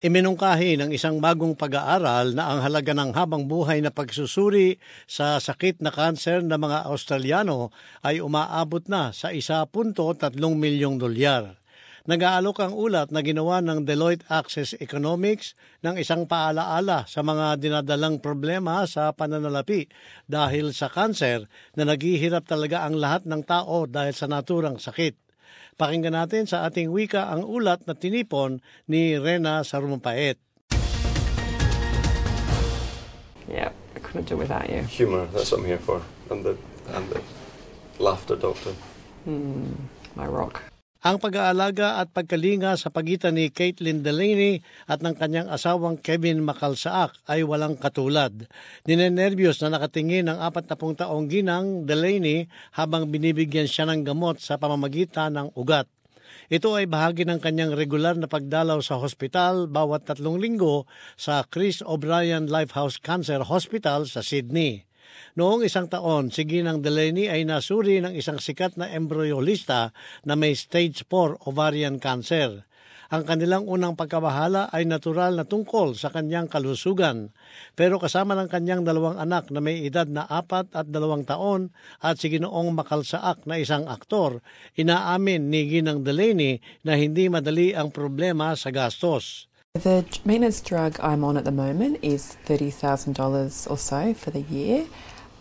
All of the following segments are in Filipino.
Iminungkahi ng isang bagong pag-aaral na ang halaga ng habang buhay na pagsusuri sa sakit na kanser ng mga Australiano ay umaabot na sa $1.3 milyong. Nag-aalok ang ulat na ginawa ng Deloitte Access Economics ng isang paalaala sa mga dinadalang problema sa pananalapi dahil sa kanser na naghihirap talaga ang lahat ng tao dahil sa naturang sakit. Pakinggan natin sa ating wika ang ulat na tinipon ni Rena Sarumpait. Yeah, I couldn't do without you. Humour, that's what I'm here for. And the laughter doctor. My rock. Ang pag-aalaga at pagkalinga sa pagitan ni Caitlin Delaney at ng kanyang asawang Kevin Macalsaak ay walang katulad. Ninenervyos na nakatingin ang 40 taong ginang Delaney habang binibigyan siya ng gamot sa pamamagitan ng ugat. Ito ay bahagi ng kanyang regular na pagdalaw sa hospital bawat 3 linggo sa Chris O'Brien Lifehouse Cancer Hospital sa Sydney. Noong 1 taon, si Ginang Delaney ay nasuri ng isang sikat na embryolista na may stage 4 ovarian cancer. Ang kanilang unang pagkabahala ay natural na tungkol sa kanyang kalusugan. Pero kasama ng kanyang 2 anak na may edad na 4 at 2 taon at si Ginoong Macalsaak na isang aktor, inaamin ni Ginang Delaney na hindi madali ang problema sa gastos. The maintenance drug I'm on at the moment is $30,000 or so for the year.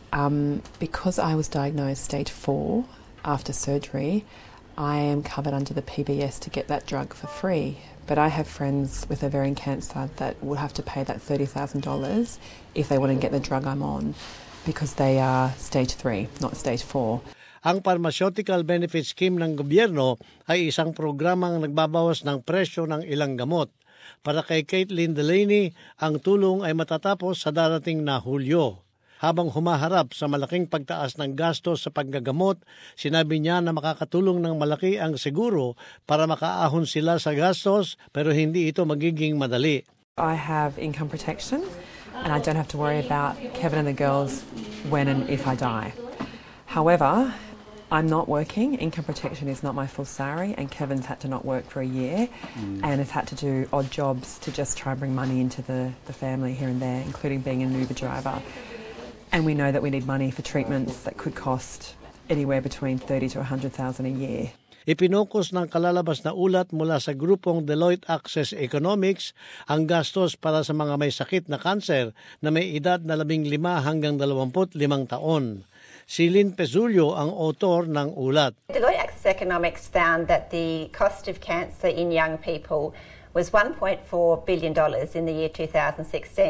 Because I was diagnosed stage 4 after surgery, I am covered under the PBS to get that drug for free. But I have friends with ovarian cancer that would have to pay that $30,000 if they want to get the drug I'm on because they are stage 3, not stage 4. Ang Pharmaceutical Benefit Scheme ng gobyerno ay isang programang nagbabawas ng presyo ng ilang gamot. Para kay Caitlin Delaney, ang tulong ay matatapos sa darating na Hulyo. Habang humaharap sa malaking pagtaas ng gastos sa paggagamot, sinabi niya na makakatulong ng malaki ang seguro para makaahon sila sa gastos pero hindi ito magiging madali. I have income protection and I don't have to worry about Kevin and the girls when and if I die. However, I'm not working. Income protection is not my full salary, and Kevin's had to not work for a year and has had to do odd jobs to just try and bring money into the family here and there, including being an Uber driver. And we know that we need money for treatments that could cost anywhere between $30,000 to $100,000 a year. Ipinukos ng kalalabas na ulat mula sa grupong Deloitte Access Economics ang gastos para sa mga may sakit na kanser na may edad na 15 hanggang 25 taon. Si Lynn Pesulio ang author ng ulat. Deloitte Access Economics found that the cost of cancer in young people was $1.4 billion in the year 2016,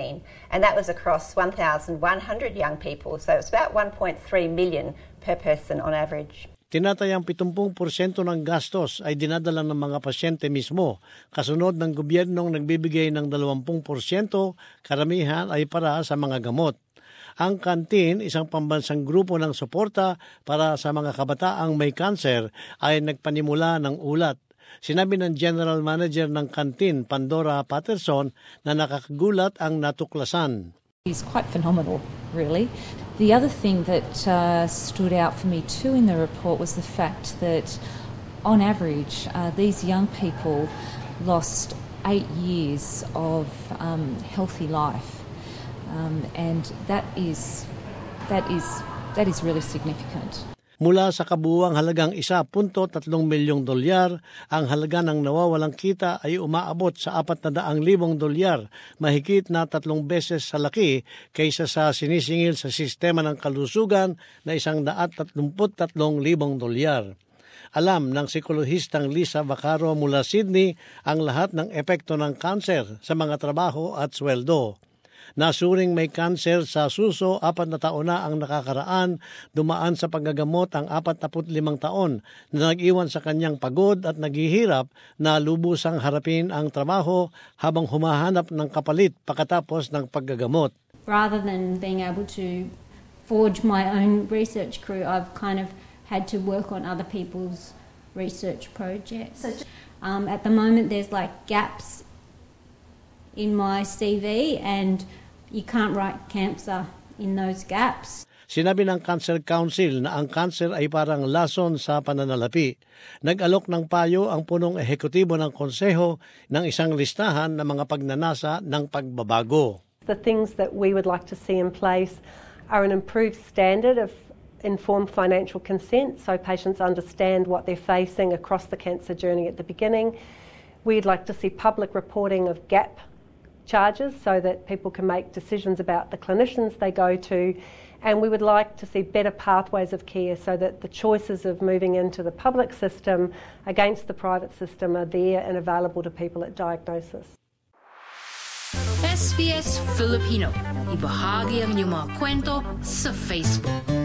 and that was across 1,100 young people, so it's about 1.3 million per person on average. Tinatayang 70% ng gastos ay dinadala ng mga pasyente mismo. Kasunod ng gobyernong nagbibigay ng 20%, karamihan ay para sa mga gamot. Ang Canteen, isang pambansang grupo ng suporta para sa mga kabataang may kanser, ay nagpanimula ng ulat. Sinabi ng General Manager ng Canteen, Pandora Patterson, na nakakagulat ang natuklasan. It's quite phenomenal, really. The other thing that stood out for me too in the report was the fact that, on average, these young people lost 8 years of healthy life, and that is really significant. Mula sa kabuuang halagang $1.3 milyong, ang halaga ng nawawalang kita ay umaabot sa $400,000, mahigit na 3 beses sa laki kaysa sa sinisingil sa sistema ng kalusugan na $133,000. Alam ng psikolohistang Lisa Vaccaro mula Sydney ang lahat ng epekto ng kanser sa mga trabaho at sweldo. Nasuring may kanser sa suso, 4 na taon na ang nakakaraan, dumaan sa paggagamot ang 45 taon na nag-iwan sa kanyang pagod at naghihirap na lubusang harapin ang trabaho habang humahanap ng kapalit pagkatapos ng paggagamot. Rather than being able to forge my own research career, I've kind of had to work on other people's research projects. At the moment there's like gaps in my CV and you can't write cancer in those gaps. Sinabi ng Cancer Council na ang cancer ay parang lason sa pananalapi. Nag-alok ng payo ang punong ehekutibo ng konseho ng isang listahan ng mga pagnanasa ng pagbabago. The things that we would like to see in place are an improved standard of informed financial consent, so patients understand what they're facing across the cancer journey at the beginning. We'd like to see public reporting of gap charges so that people can make decisions about the clinicians they go to, and we would like to see better pathways of care so that the choices of moving into the public system against the private system are there and available to people at diagnosis. SBS Filipino, ibahagi ang inyong mga kwento sa Facebook.